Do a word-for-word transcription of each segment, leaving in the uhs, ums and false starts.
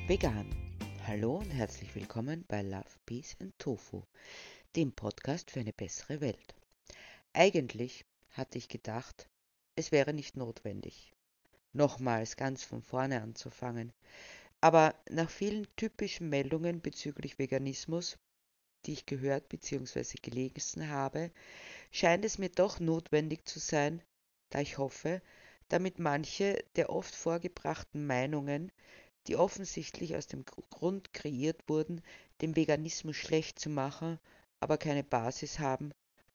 Vegan. Hallo und herzlich willkommen bei Love, Peace and Tofu, dem Podcast für eine bessere Welt. Eigentlich hatte ich gedacht, es wäre nicht notwendig, nochmals ganz von vorne anzufangen. Aber nach vielen typischen Meldungen bezüglich Veganismus, die ich gehört bzw. gelesen habe, scheint es mir doch notwendig zu sein, da ich hoffe, damit manche der oft vorgebrachten Meinungen, die offensichtlich aus dem Grund kreiert wurden, den Veganismus schlecht zu machen, aber keine Basis haben,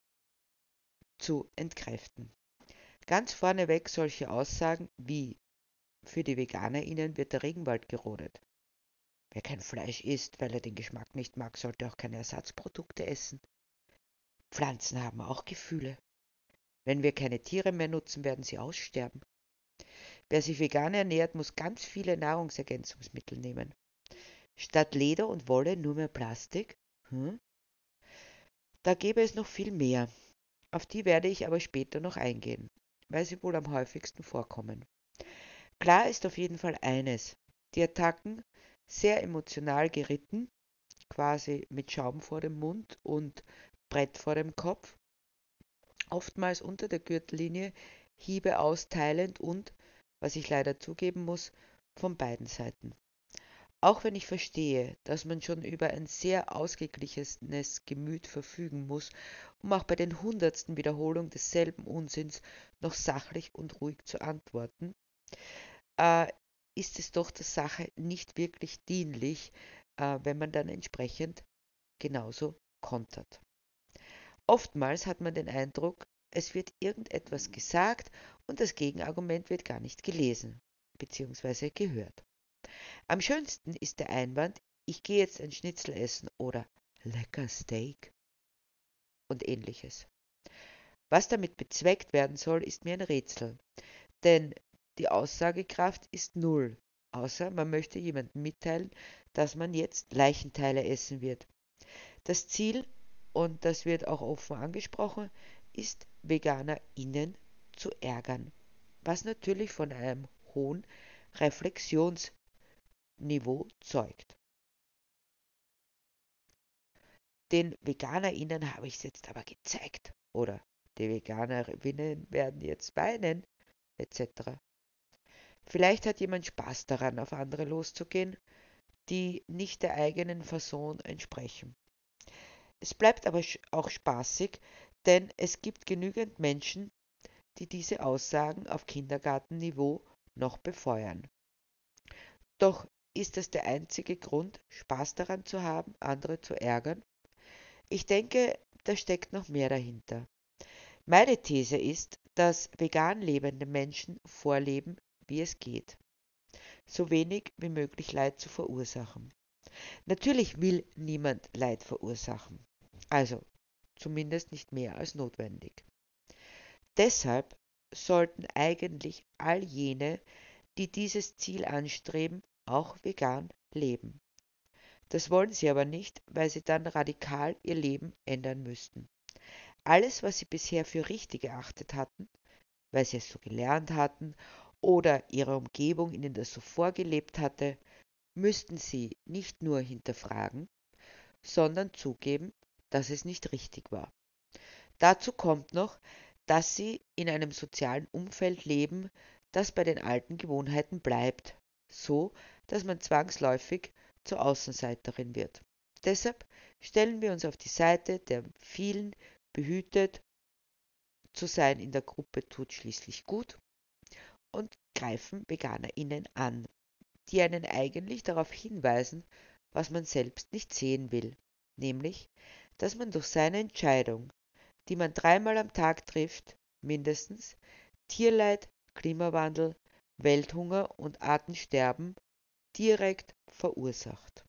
zu entkräften. Ganz vorneweg solche Aussagen wie: Für die VeganerInnen wird der Regenwald gerodet. Wer kein Fleisch isst, weil er den Geschmack nicht mag, sollte auch keine Ersatzprodukte essen. Pflanzen haben auch Gefühle. Wenn wir keine Tiere mehr nutzen, werden sie aussterben. Wer sich vegan ernährt, muss ganz viele Nahrungsergänzungsmittel nehmen. Statt Leder und Wolle nur mehr Plastik? Hm? Da gäbe es noch viel mehr. Auf die werde ich aber später noch eingehen, weil sie wohl am häufigsten vorkommen. Klar ist auf jeden Fall eines: Die Attacken, sehr emotional geritten, quasi mit Schaum vor dem Mund und Brett vor dem Kopf, oftmals unter der Gürtellinie, Hiebe austeilend und, was ich leider zugeben muss, von beiden Seiten. Auch wenn ich verstehe, dass man schon über ein sehr ausgeglichenes Gemüt verfügen muss, um auch bei den hundertsten Wiederholung desselben Unsinns noch sachlich und ruhig zu antworten, äh, ist es doch der Sache nicht wirklich dienlich, äh, wenn man dann entsprechend genauso kontert. Oftmals hat man den Eindruck, es wird irgendetwas gesagt und das Gegenargument wird gar nicht gelesen bzw. gehört. Am schönsten ist der Einwand: Ich gehe jetzt ein Schnitzel essen oder lecker Steak und ähnliches. Was damit bezweckt werden soll, ist mir ein Rätsel, denn die Aussagekraft ist null, außer man möchte jemandem mitteilen, dass man jetzt Leichenteile essen wird. Das Ziel, und das wird auch offen angesprochen, ist, VeganerInnen zu ärgern, was natürlich von einem hohen Reflexionsniveau zeugt. Den VeganerInnen habe ich es jetzt aber gezeigt. Oder die Veganerinnen werden jetzt weinen, et cetera. Vielleicht hat jemand Spaß daran, auf andere loszugehen, die nicht der eigenen Fasson entsprechen. Es bleibt aber auch spaßig, denn es gibt genügend Menschen, die diese Aussagen auf Kindergartenniveau noch befeuern. Doch ist das der einzige Grund, Spaß daran zu haben, andere zu ärgern? Ich denke, da steckt noch mehr dahinter. Meine These ist, dass vegan lebende Menschen vorleben, wie es geht, so wenig wie möglich Leid zu verursachen. Natürlich will niemand Leid verursachen, also zumindest nicht mehr als notwendig. Deshalb sollten eigentlich all jene, die dieses Ziel anstreben, auch vegan leben. Das wollen sie aber nicht, weil sie dann radikal ihr Leben ändern müssten. Alles, was sie bisher für richtig erachtet hatten, weil sie es so gelernt hatten oder ihre Umgebung ihnen das so vorgelebt hatte, müssten sie nicht nur hinterfragen, sondern zugeben, dass es nicht richtig war. Dazu kommt noch, dass sie in einem sozialen Umfeld leben, das bei den alten Gewohnheiten bleibt, so dass man zwangsläufig zur Außenseiterin wird. Deshalb stellen wir uns auf die Seite der vielen. Behütet zu sein in der Gruppe tut schließlich gut, und greifen VeganerInnen an, die einen eigentlich darauf hinweisen, was man selbst nicht sehen will, nämlich, dass man durch seine Entscheidung, die man dreimal am Tag trifft, mindestens, Tierleid, Klimawandel, Welthunger und Artensterben direkt verursacht.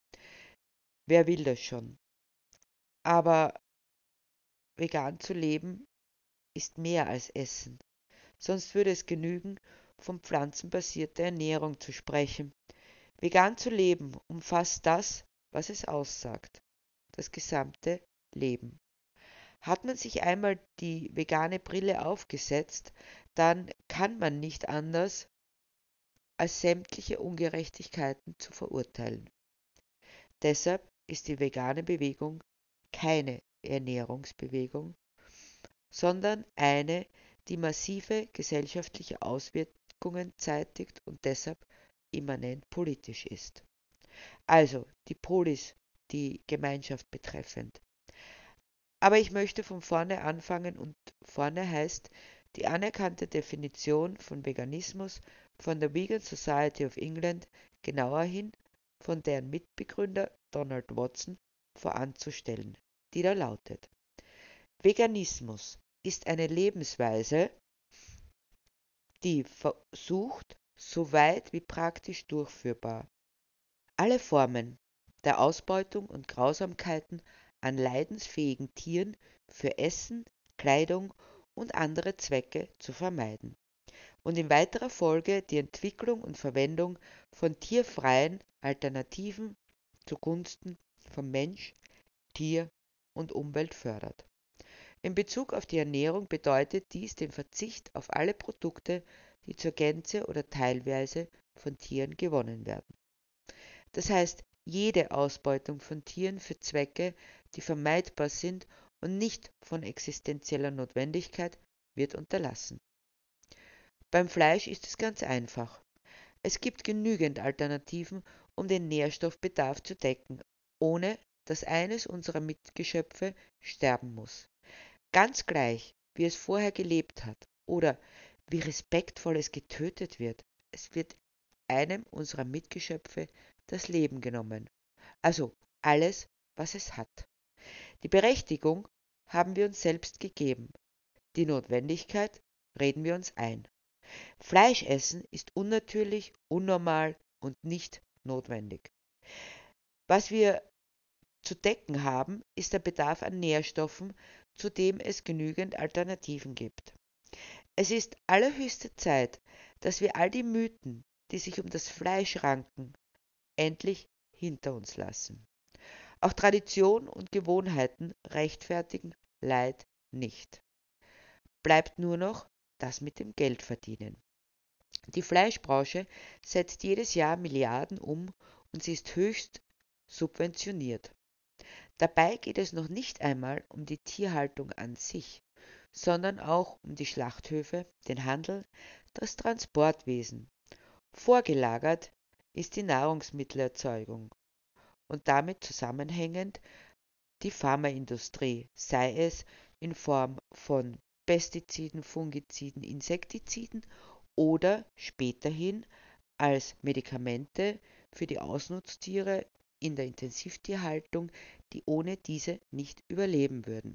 Wer will das schon? Aber vegan zu leben ist mehr als Essen. Sonst würde es genügen, von pflanzenbasierter Ernährung zu sprechen. Vegan zu leben umfasst das, was es aussagt: das gesamte Leben. Hat man sich einmal die vegane Brille aufgesetzt, dann kann man nicht anders, als sämtliche Ungerechtigkeiten zu verurteilen. Deshalb ist die vegane Bewegung keine Ernährungsbewegung, sondern eine, die massive gesellschaftliche Auswirkungen zeitigt und deshalb immanent politisch ist. Also die Polis, die Gemeinschaft betreffend. Aber ich möchte von vorne anfangen und vorne heißt die anerkannte Definition von Veganismus von der Vegan Society of England, genauer hin von deren Mitbegründer Donald Watson voranzustellen, die da lautet: Veganismus ist eine Lebensweise, die versucht, so weit wie praktisch durchführbar, alle Formen der Ausbeutung und Grausamkeiten an leidensfähigen Tieren für Essen, Kleidung und andere Zwecke zu vermeiden und in weiterer Folge die Entwicklung und Verwendung von tierfreien Alternativen zugunsten von Mensch, Tier und Umwelt fördert. In Bezug auf die Ernährung bedeutet dies den Verzicht auf alle Produkte, die zur Gänze oder teilweise von Tieren gewonnen werden. Das heißt, jede Ausbeutung von Tieren für Zwecke, die vermeidbar sind und nicht von existenzieller Notwendigkeit, wird unterlassen. Beim Fleisch ist es ganz einfach. Es gibt genügend Alternativen, um den Nährstoffbedarf zu decken, ohne dass eines unserer Mitgeschöpfe sterben muss. Ganz gleich, wie es vorher gelebt hat oder wie respektvoll es getötet wird, es wird einem unserer Mitgeschöpfe das Leben genommen. Also alles, was es hat. Die Berechtigung haben wir uns selbst gegeben. Die Notwendigkeit reden wir uns ein. Fleischessen ist unnatürlich, unnormal und nicht notwendig. Was wir zu decken haben, ist der Bedarf an Nährstoffen, zu dem es genügend Alternativen gibt. Es ist allerhöchste Zeit, dass wir all die Mythen, die sich um das Fleisch ranken, endlich hinter uns lassen. Auch Tradition und Gewohnheiten rechtfertigen Leid nicht. Bleibt nur noch das mit dem Geldverdienen. Die Fleischbranche setzt jedes Jahr Milliarden um und sie ist höchst subventioniert. Dabei geht es noch nicht einmal um die Tierhaltung an sich, sondern auch um die Schlachthöfe, den Handel, das Transportwesen. Vorgelagert ist die Nahrungsmittelerzeugung und damit zusammenhängend die Pharmaindustrie, sei es in Form von Pestiziden, Fungiziden, Insektiziden oder späterhin als Medikamente für die Ausnutztiere in der Intensivtierhaltung, die ohne diese nicht überleben würden,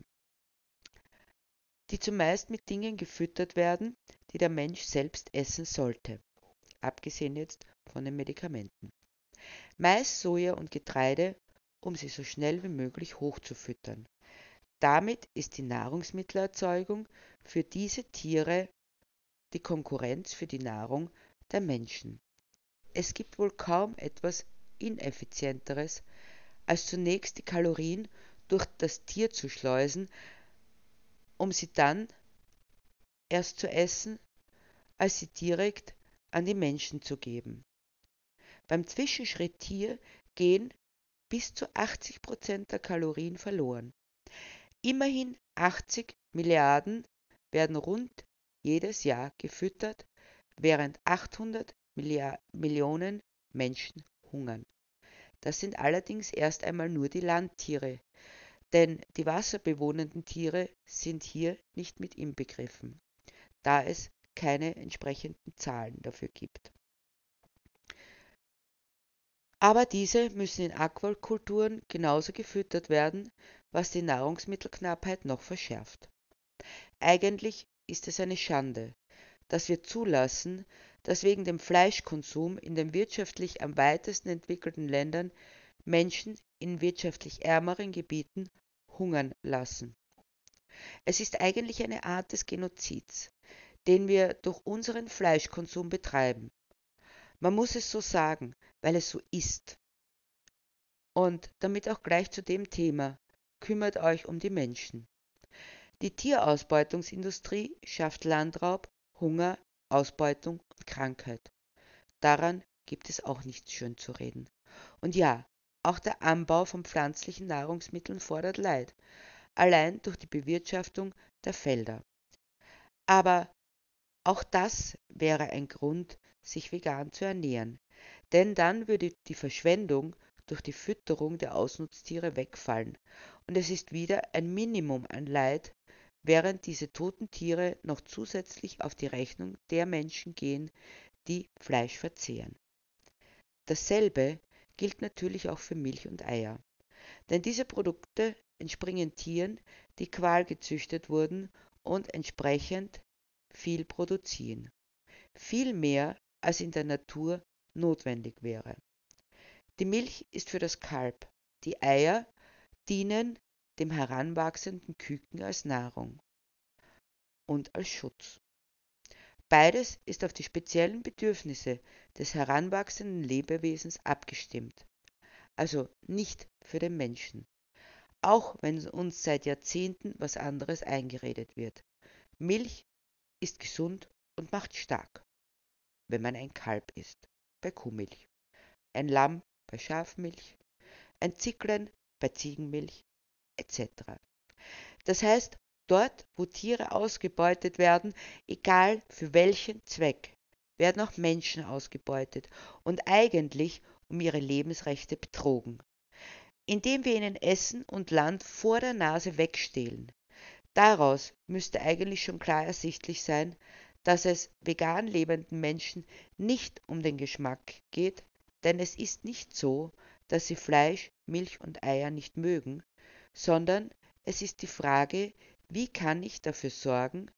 die zumeist mit Dingen gefüttert werden, die der Mensch selbst essen sollte, abgesehen jetzt von den Medikamenten. Mais, Soja und Getreide, um sie so schnell wie möglich hochzufüttern. Damit ist die Nahrungsmittelerzeugung für diese Tiere die Konkurrenz für die Nahrung der Menschen. Es gibt wohl kaum etwas Ineffizienteres, als zunächst die Kalorien durch das Tier zu schleusen, um sie dann erst zu essen, als sie direkt an die Menschen zu geben. Beim Zwischenschritt Tier gehen bis zu achtzig Prozent der Kalorien verloren. Immerhin achtzig Milliarden werden rund jedes Jahr gefüttert, während achthundert Millionen Menschen hungern. Das sind allerdings erst einmal nur die Landtiere, denn die wasserbewohnenden Tiere sind hier nicht mit inbegriffen, da es keine entsprechenden Zahlen dafür gibt. Aber diese müssen in Aquakulturen genauso gefüttert werden, was die Nahrungsmittelknappheit noch verschärft. Eigentlich ist es eine Schande, dass wir zulassen, dass wegen dem Fleischkonsum in den wirtschaftlich am weitesten entwickelten Ländern Menschen in wirtschaftlich ärmeren Gebieten hungern lassen. Es ist eigentlich eine Art des Genozids, den wir durch unseren Fleischkonsum betreiben. Man muss es so sagen, weil es so ist. Und damit auch gleich zu dem Thema: Kümmert euch um die Menschen. Die Tierausbeutungsindustrie schafft Landraub, Hunger, Ausbeutung und Krankheit. Daran gibt es auch nichts schön zu reden. Und ja, auch der Anbau von pflanzlichen Nahrungsmitteln fordert Leid, allein durch die Bewirtschaftung der Felder. Aber auch das wäre ein Grund, sich vegan zu ernähren, denn dann würde die Verschwendung durch die Fütterung der Ausnutztiere wegfallen und es ist wieder ein Minimum an Leid, während diese toten Tiere noch zusätzlich auf die Rechnung der Menschen gehen, die Fleisch verzehren. Dasselbe gilt natürlich auch für Milch und Eier, denn diese Produkte entspringen Tieren, die qualgezüchtet wurden und entsprechend viel produzieren. Viel mehr, als in der Natur notwendig wäre. Die Milch ist für das Kalb, die Eier dienen dem heranwachsenden Küken als Nahrung und als Schutz. Beides ist auf die speziellen Bedürfnisse des heranwachsenden Lebewesens abgestimmt, also nicht für den Menschen, auch wenn uns seit Jahrzehnten was anderes eingeredet wird. Milch ist gesund und macht stark, wenn man ein Kalb isst, bei Kuhmilch, ein Lamm bei Schafmilch, ein Zicklein bei Ziegenmilch et cetera. Das heißt, dort, wo Tiere ausgebeutet werden, egal für welchen Zweck, werden auch Menschen ausgebeutet und eigentlich um ihre Lebensrechte betrogen, indem wir ihnen Essen und Land vor der Nase wegstehlen. Daraus müsste eigentlich schon klar ersichtlich sein, dass es vegan lebenden Menschen nicht um den Geschmack geht, denn es ist nicht so, dass sie Fleisch, Milch und Eier nicht mögen, sondern es ist die Frage, wie kann ich dafür sorgen,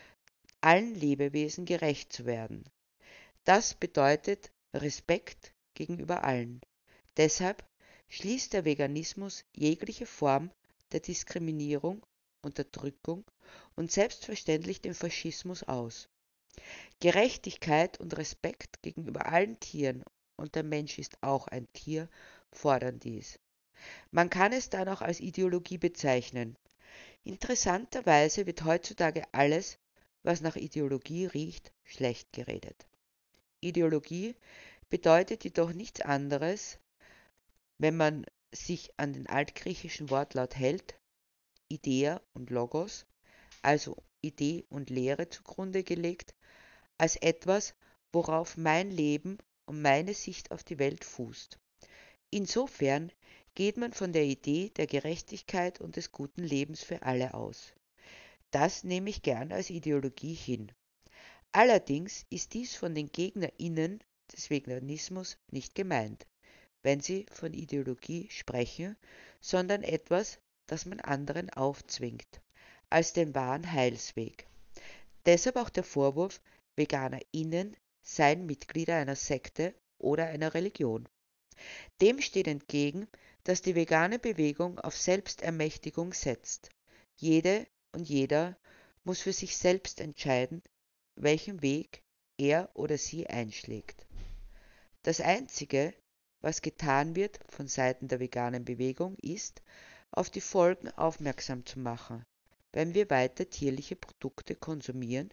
allen Lebewesen gerecht zu werden. Das bedeutet Respekt gegenüber allen. Deshalb schließt der Veganismus jegliche Form der Diskriminierung, Unterdrückung und selbstverständlich den Faschismus aus. Gerechtigkeit und Respekt gegenüber allen Tieren, und der Mensch ist auch ein Tier, fordern dies. Man kann es dann auch als Ideologie bezeichnen. Interessanterweise wird heutzutage alles, was nach Ideologie riecht, schlecht geredet. Ideologie bedeutet jedoch nichts anderes, wenn man sich an den altgriechischen Wortlaut hält, Idea und Logos, also Idee und Lehre zugrunde gelegt, als etwas, worauf mein Leben und meine Sicht auf die Welt fußt. Insofern geht man von der Idee der Gerechtigkeit und des guten Lebens für alle aus. Das nehme ich gern als Ideologie hin. Allerdings ist dies von den GegnerInnen des Veganismus nicht gemeint, wenn sie von Ideologie sprechen, sondern etwas, das man anderen aufzwingt, als den wahren Heilsweg. Deshalb auch der Vorwurf, VeganerInnen seien Mitglieder einer Sekte oder einer Religion. Dem steht entgegen, dass die vegane Bewegung auf Selbstermächtigung setzt. Jede und jeder muss für sich selbst entscheiden, welchen Weg er oder sie einschlägt. Das Einzige, was getan wird von Seiten der veganen Bewegung, ist, auf die Folgen aufmerksam zu machen, wenn wir weiter tierliche Produkte konsumieren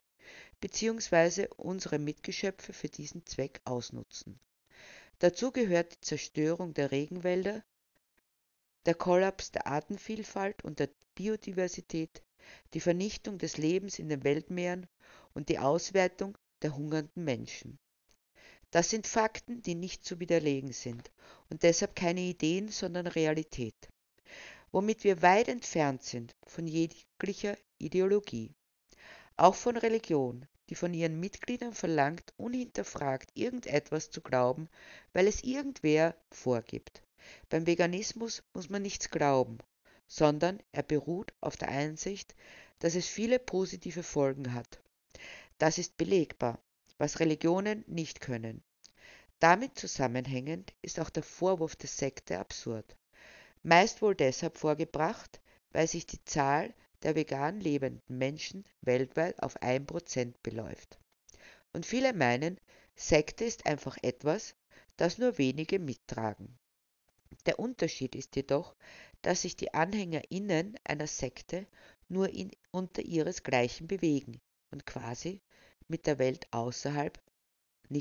bzw. unsere Mitgeschöpfe für diesen Zweck ausnutzen. Dazu gehört die Zerstörung der Regenwälder, der Kollaps der Artenvielfalt und der Biodiversität, die Vernichtung des Lebens in den Weltmeeren und die Auswertung der hungernden Menschen. Das sind Fakten, die nicht zu widerlegen sind und deshalb keine Ideen, sondern Realität, womit wir weit entfernt sind von jeglicher Ideologie, auch von Religion, die von ihren Mitgliedern verlangt, unhinterfragt irgendetwas zu glauben, weil es irgendwer vorgibt. Beim Veganismus muss man nichts glauben, sondern er beruht auf der Einsicht, dass es viele positive Folgen hat. Das ist belegbar, was Religionen nicht können. Damit zusammenhängend ist auch der Vorwurf der Sekte absurd. Meist wohl deshalb vorgebracht, weil sich die Zahl der vegan lebenden Menschen weltweit auf ein Prozent beläuft. Und viele meinen, Sekte ist einfach etwas, das nur wenige mittragen. Der Unterschied ist jedoch, dass sich die AnhängerInnen einer Sekte nur in, unter ihresgleichen bewegen und quasi mit der Welt außerhalb nichts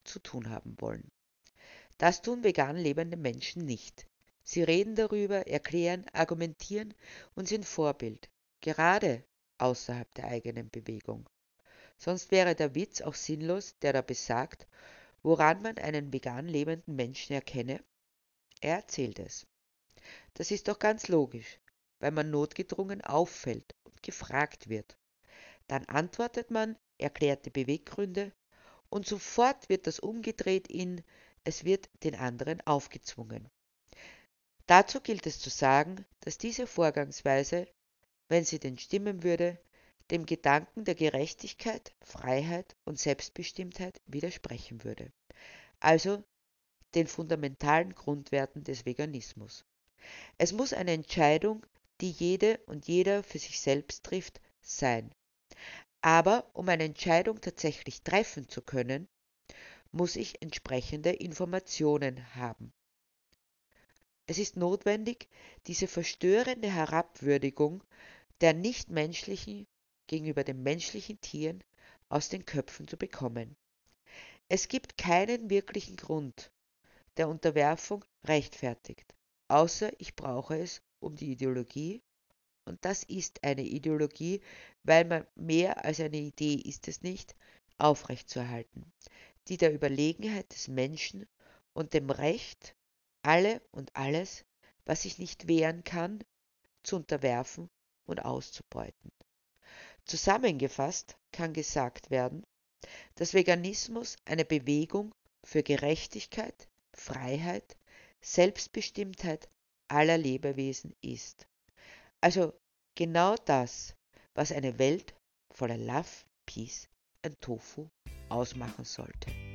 zu tun haben wollen. Das tun vegan lebende Menschen nicht. Sie reden darüber, erklären, argumentieren und sind Vorbild, gerade außerhalb der eigenen Bewegung. Sonst wäre der Witz auch sinnlos, der da besagt, woran man einen vegan lebenden Menschen erkenne. Er erzählt es. Das ist doch ganz logisch, weil man notgedrungen auffällt und gefragt wird. Dann antwortet man, erklärt die Beweggründe und sofort wird das umgedreht in es wird den anderen aufgezwungen. Dazu gilt es zu sagen, dass diese Vorgangsweise, wenn sie denn stimmen würde, dem Gedanken der Gerechtigkeit, Freiheit und Selbstbestimmtheit widersprechen würde, also den fundamentalen Grundwerten des Veganismus. Es muss eine Entscheidung, die jede und jeder für sich selbst trifft, sein. Aber um eine Entscheidung tatsächlich treffen zu können, muss ich entsprechende Informationen haben. Es ist notwendig, diese verstörende Herabwürdigung der Nichtmenschlichen gegenüber den menschlichen Tieren aus den Köpfen zu bekommen. Es gibt keinen wirklichen Grund, der Unterwerfung rechtfertigt, außer ich brauche es um die Ideologie, und das ist eine Ideologie, weil man mehr als eine Idee ist es nicht, aufrechtzuerhalten, die der Überlegenheit des Menschen und dem Recht, alle und alles, was sich nicht wehren kann, zu unterwerfen und auszubeuten. Zusammengefasst kann gesagt werden, dass Veganismus eine Bewegung für Gerechtigkeit, Freiheit, Selbstbestimmtheit aller Lebewesen ist. Also genau das, was eine Welt voller Love, Peace und Tofu ausmachen sollte.